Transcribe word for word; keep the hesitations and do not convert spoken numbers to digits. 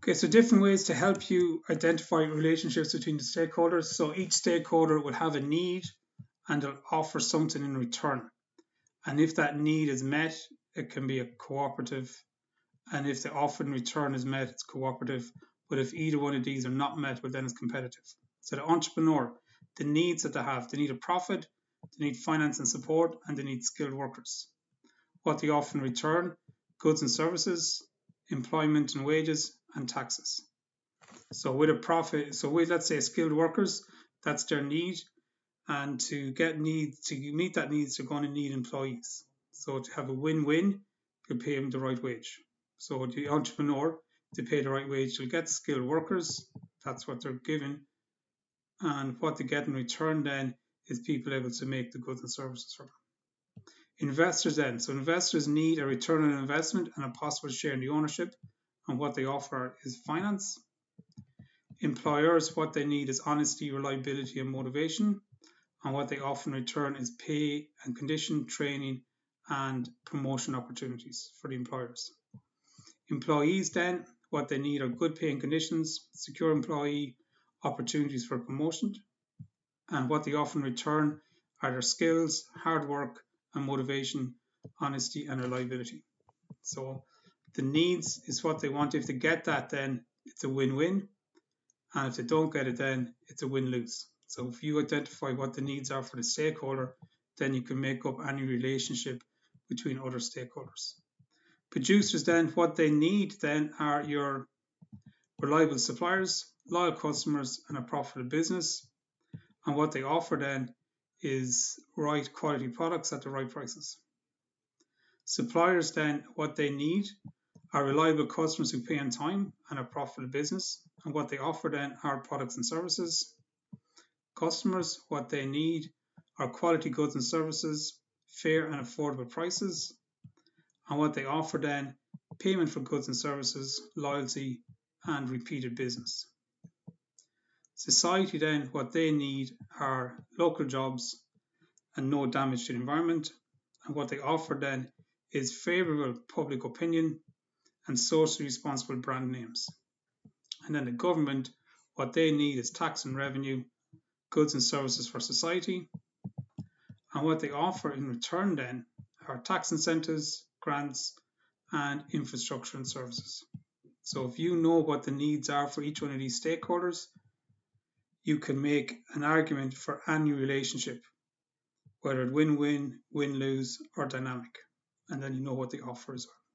Okay, so different ways to help you identify relationships between the stakeholders. So each stakeholder will have a need and they'll offer something in return. And if that need is met, it can be a cooperative. And if the offer in return is met, it's cooperative. But if either one of these are not met, well, then it's competitive. So the entrepreneur, the needs that they have, they need a profit, they need finance and support, and they need skilled workers. What they offer in return, goods and services, employment and wages, and taxes. So with a profit, so with, let's say, skilled workers, that's their need. And to get needs, to meet that needs, they're going to need employees. So to have a win-win, you pay them the right wage. So the entrepreneur, they pay the right wage, they'll get skilled workers. That's what they're given. And what they get in return then is people able to make the goods and services for them. Investors then. So investors need a return on investment and a possible share in the ownership. And what they offer is finance. Employers, what they need is honesty, reliability, and motivation. And what they offer in return is pay and condition, training, and promotion opportunities for the employers. Employees then, what they need are good pay and conditions, secure employee opportunities for promotion. And what they offer in return are their skills, hard work, and motivation, honesty, and reliability. So the needs is what they want. If they get that, then it's a win-win. And if they don't get it, then it's a win-lose. So if you identify what the needs are for the stakeholder, then you can make up any relationship between other stakeholders. Producers then, what they need then are your reliable suppliers, loyal customers, and a profitable business. And what they offer then is right quality products at the right prices. Suppliers then, what they need are reliable customers who pay on time and a profitable business. And what they offer then are products and services. Customers, what they need are quality goods and services, fair and affordable prices. And what they offer then, payment for goods and services, loyalty, and repeated business. Society then, what they need are local jobs and no damage to the environment. And what they offer then is favourable public opinion and socially responsible brand names. And then the government, what they need is tax and revenue, goods and services for society. And what they offer in return then are tax incentives, grants, and infrastructure and services. So if you know what the needs are for each one of these stakeholders, you can make an argument for any relationship, whether it's win-win, win-lose, or dynamic. And then you know what they offer as well.